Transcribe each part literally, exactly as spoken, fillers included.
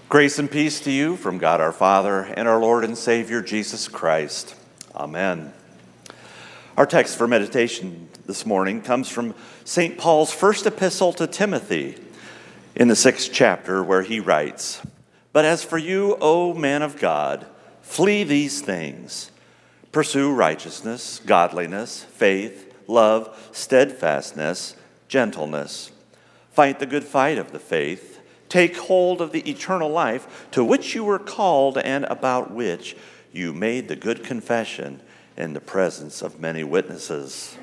Grace and peace to you from God our Father and our Lord and Savior Jesus Christ. Amen. Our text for meditation this morning comes from Saint Paul's first epistle to Timothy in the sixth chapter, where he writes, "But as for you, O man of God, flee these things. Pursue righteousness, godliness, faith, love, steadfastness, gentleness. Fight the good fight of the faith. Take hold of the eternal life to which you were called and about which you made the good confession in the presence of many witnesses."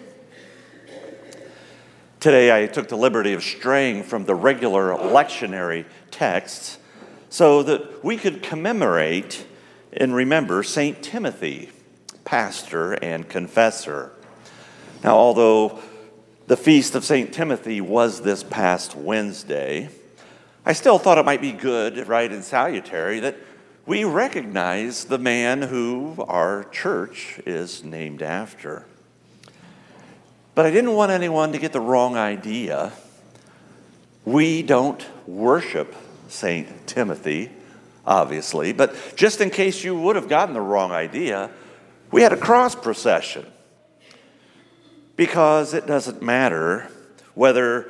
Today I took the liberty of straying from the regular lectionary texts so that we could commemorate and remember Saint Timothy, pastor and confessor. Now, although the feast of Saint Timothy was this past Wednesday, I still thought it might be good, right, and salutary that we recognize the man who our church is named after. But I didn't want anyone to get the wrong idea. We don't worship Saint Timothy, obviously, but just in case you would have gotten the wrong idea, we had a cross procession. Because it doesn't matter whether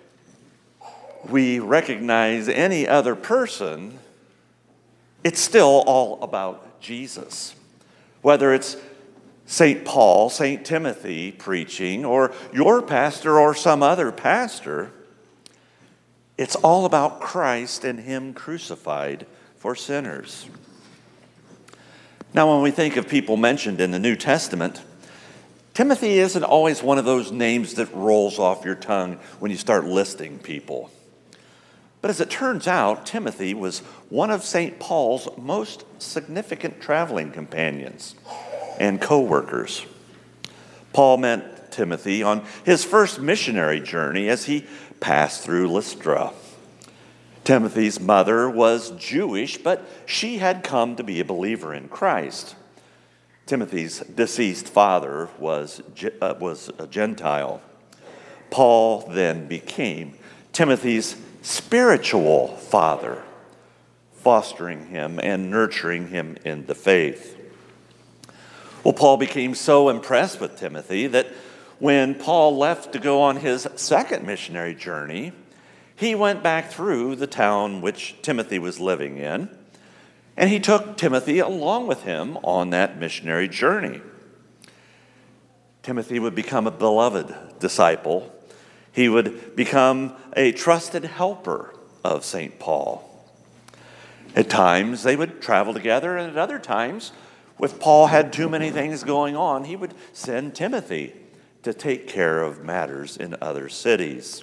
we recognize any other person, it's still all about Jesus. Whether it's Saint Paul, Saint Timothy preaching, or your pastor or some other pastor, it's all about Christ and Him crucified for sinners. Now, when we think of people mentioned in the New Testament, Timothy isn't always one of those names that rolls off your tongue when you start listing people. But as it turns out, Timothy was one of Saint Paul's most significant traveling companions and co-workers. Paul met Timothy on his first missionary journey as he passed through Lystra. Timothy's mother was Jewish, but she had come to be a believer in Christ. Timothy's deceased father was, uh, was a Gentile. Paul then became Timothy's spiritual father, fostering him and nurturing him in the faith. Well, Paul became so impressed with Timothy that when Paul left to go on his second missionary journey, he went back through the town which Timothy was living in, and he took Timothy along with him on that missionary journey. Timothy would become a beloved disciple. He would become a trusted helper of Saint Paul. At times, they would travel together, and at other times, if Paul had too many things going on, he would send Timothy to take care of matters in other cities.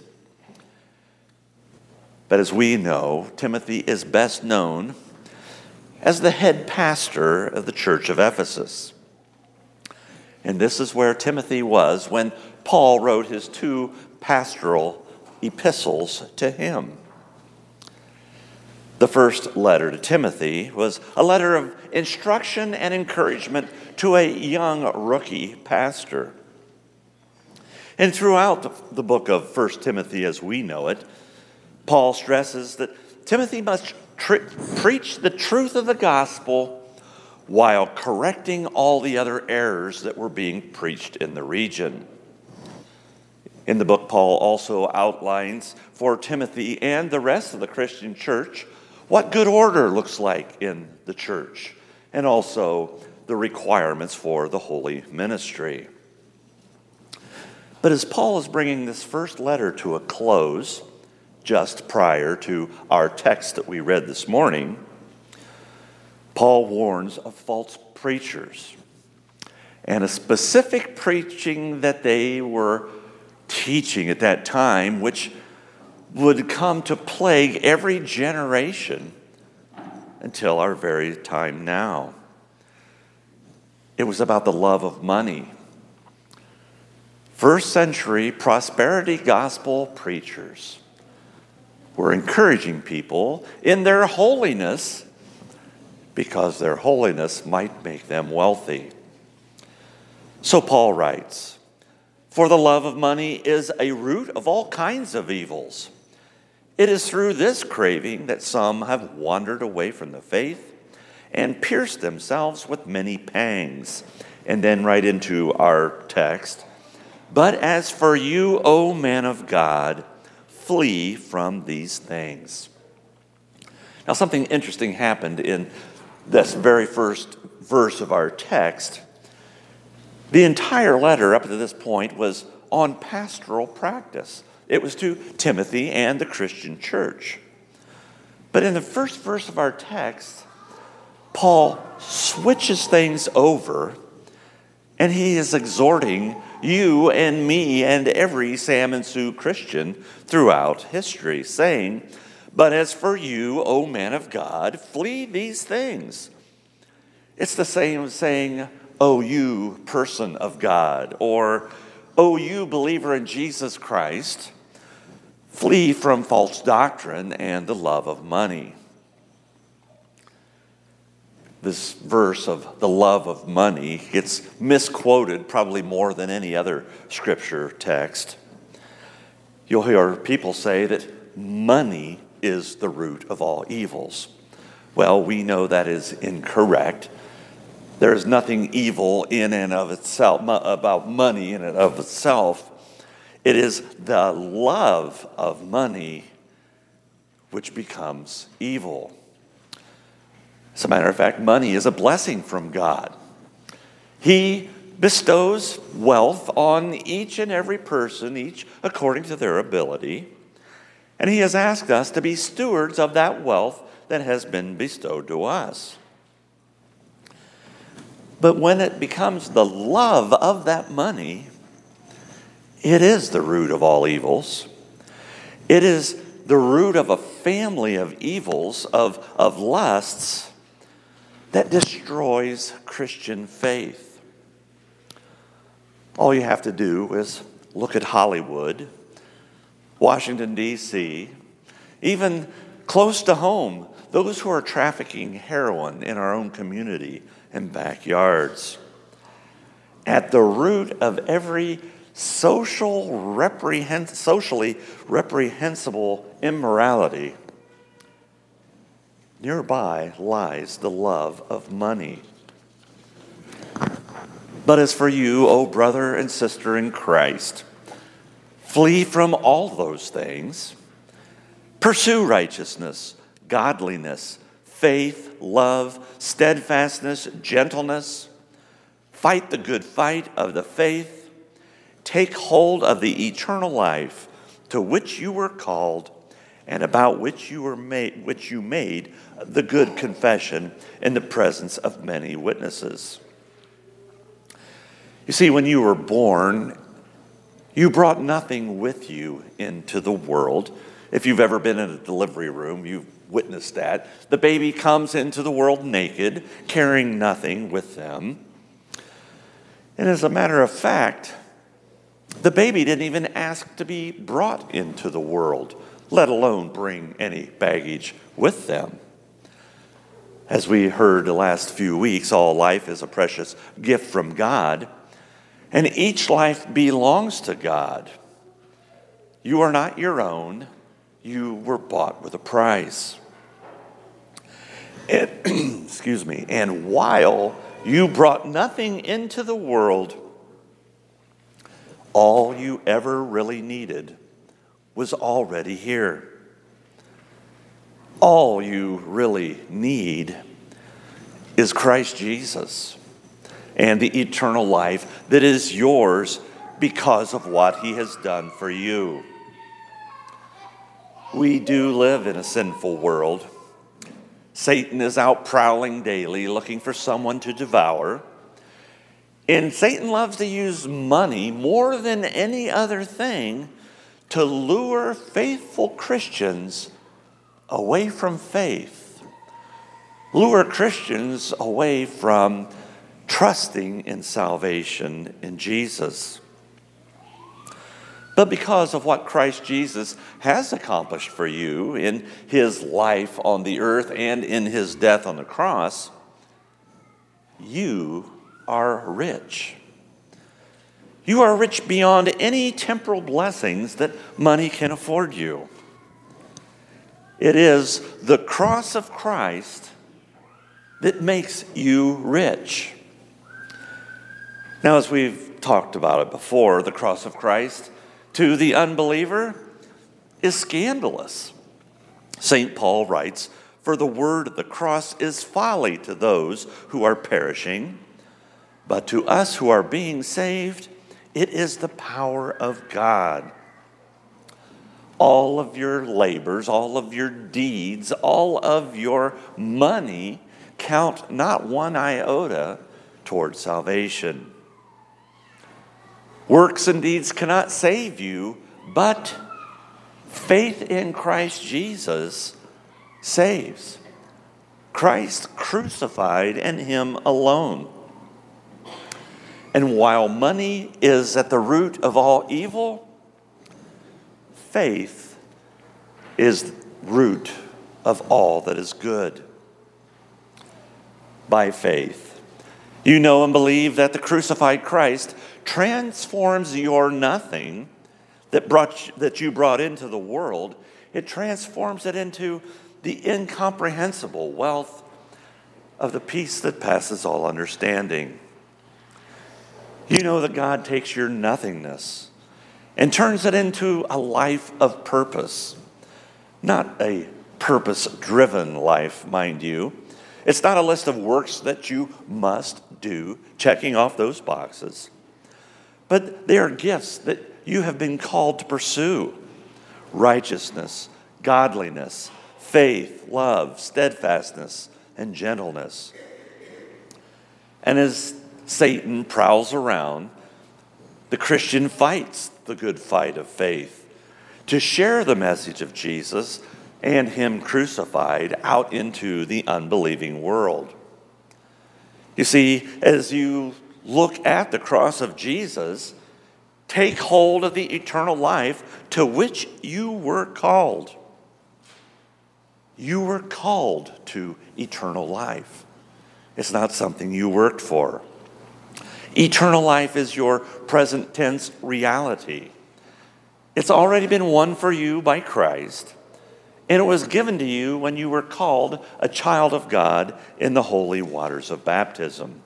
But as we know, Timothy is best known as the head pastor of the church of Ephesus. And this is where Timothy was when Paul wrote his two pastoral epistles to him. The first letter to Timothy was a letter of instruction and encouragement to a young rookie pastor. And throughout the book of First Timothy as we know it, Paul stresses that Timothy must tr- preach the truth of the gospel while correcting all the other errors that were being preached in the region. In the book, Paul also outlines for Timothy and the rest of the Christian church what good order looks like in the church, and also the requirements for the holy ministry. But as Paul is bringing this first letter to a close, just prior to our text that we read this morning, Paul warns of false preachers and a specific preaching that they were teaching at that time, which would come to plague every generation until our very time now. It was about the love of money. First century prosperity gospel preachers were encouraging people in their holiness because their holiness might make them wealthy. So Paul writes, "For the love of money is a root of all kinds of evils, It is through this craving that some have wandered away from the faith and pierced themselves with many pangs. And then right into our text. But as for you, O man of God, flee from these things. Now, something interesting happened in this very first verse of our text. The entire letter up to this point was on pastoral practice. It was to Timothy and the Christian church. But in the first verse of our text, Paul switches things over, and he is exhorting you and me and every Sam and Sue Christian throughout history, saying, but as for you, O man of God, flee these things. It's the same as saying, O you person of God, or O you believer in Jesus Christ, flee from false doctrine and the love of money. This verse of the love of money gets misquoted probably more than any other scripture text. You'll hear people say that money is the root of all evils. Well, we know that is incorrect. There is nothing evil in and of itself about money in and of itself. It is the love of money which becomes evil. As a matter of fact, money is a blessing from God. He bestows wealth on each and every person, each according to their ability. And he has asked us to be stewards of that wealth that has been bestowed to us. But when it becomes the love of that money, it is the root of all evils. It is the root of a family of evils, of, of lusts, that destroys Christian faith. All you have to do is look at Hollywood, Washington, D C, even close to home, those who are trafficking heroin in our own community and backyards. At the root of every social reprehend, socially reprehensible immorality, nearby lies the love of money. But as for you, O brother and sister in Christ, flee from all those things. Pursue righteousness, godliness, faith, love, steadfastness, gentleness. Fight the good fight of the faith. Take hold of the eternal life to which you were called and about which you were made, which you made the good confession in the presence of many witnesses. You see, when you were born, you brought nothing with you into the world. If you've ever been in a delivery room, you've witnessed that. The baby comes into the world naked, carrying nothing with them. And as a matter of fact, the baby didn't even ask to be brought into the world, let alone bring any baggage with them. As we heard the last few weeks, all life is a precious gift from God, and each life belongs to God. You are not your own. You were bought with a price. And, excuse me. And while you brought nothing into the world, all you ever really needed was already here. All you really need is Christ Jesus and the eternal life that is yours because of what he has done for you. We do live in a sinful world. Satan is out prowling daily looking for someone to devour. And Satan loves to use money more than any other thing to lure faithful Christians away from faith. Lure Christians away from trusting in salvation in Jesus. But because of what Christ Jesus has accomplished for you in his life on the earth and in his death on the cross, you are rich. You are rich beyond any temporal blessings that money can afford you. It is the cross of Christ that makes you rich. Now, as we've talked about it before, the cross of Christ to the unbeliever is scandalous. Saint Paul writes, "For the word of the cross is folly to those who are perishing, but to us who are being saved, it is the power of God." All of your labors, all of your deeds, all of your money count not one iota toward salvation. Works and deeds cannot save you, but faith in Christ Jesus saves. Christ crucified and Him alone. And while money is at the root of all evil, faith is root of all that is good. By faith, you know and believe that the crucified Christ transforms your nothing that brought that you brought into the world. It transforms it into the incomprehensible wealth of the peace that passes all understanding. You know that God takes your nothingness and turns it into a life of purpose. Not a purpose-driven life, mind you. It's not a list of works that you must do, checking off those boxes. But they are gifts that you have been called to pursue. Righteousness, godliness, faith, love, steadfastness, and gentleness. And as Satan prowls around, the Christian fights the good fight of faith to share the message of Jesus and Him crucified out into the unbelieving world. You see, as you look at the cross of Jesus, take hold of the eternal life to which you were called. You were called to eternal life. It's not something you worked for. Eternal life is your present tense reality. It's already been won for you by Christ, and it was given to you when you were called a child of God in the holy waters of baptism.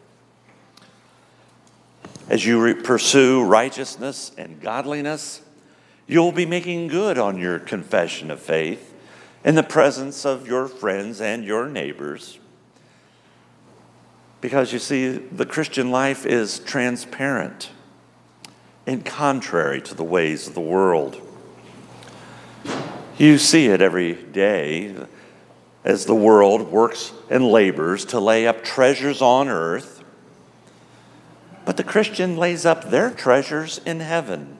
As you re- pursue righteousness and godliness, you'll be making good on your confession of faith in the presence of your friends and your neighbors. Because you see, the Christian life is transparent and contrary to the ways of the world. You see it every day as the world works and labors to lay up treasures on earth. But the Christian lays up their treasures in heaven.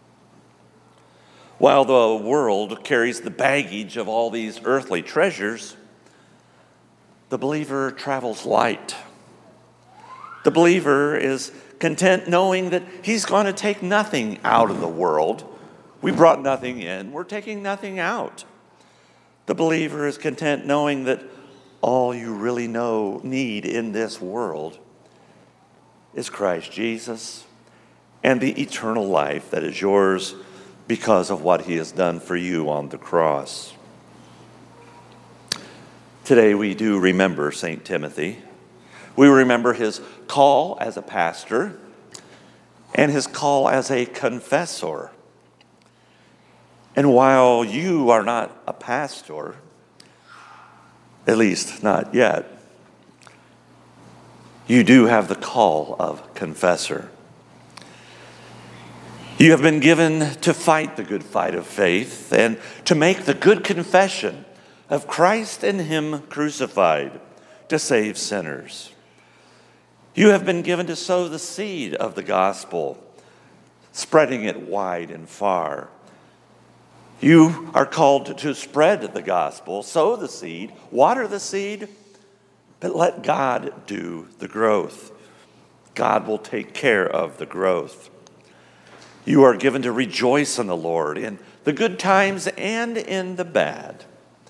While the world carries the baggage of all these earthly treasures, the believer travels light. The believer is content knowing that he's going to take nothing out of the world. We brought nothing in, we're taking nothing out. The believer is content knowing that all you really know need in this world is Christ Jesus and the eternal life that is yours because of what He has done for you on the cross. Today we do remember Saint Timothy. We remember his call as a pastor and his call as a confessor. And while you are not a pastor, at least not yet, you do have the call of confessor. You have been given to fight the good fight of faith and to make the good confession of Christ and Him crucified to save sinners. You have been given to sow the seed of the gospel, spreading it wide and far. You are called to spread the gospel, sow the seed, water the seed, but let God do the growth. God will take care of the growth. You are given to rejoice in the Lord in the good times and in the bad,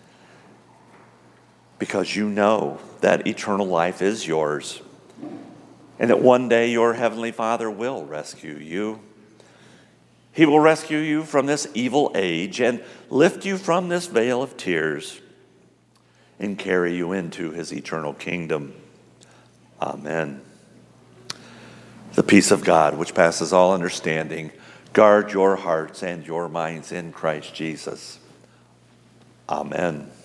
because you know that eternal life is yours and that one day your Heavenly Father will rescue you. He will rescue you from this evil age and lift you from this vale of tears and carry you into his eternal kingdom. Amen. The peace of God, which passes all understanding, guard your hearts and your minds in Christ Jesus. Amen.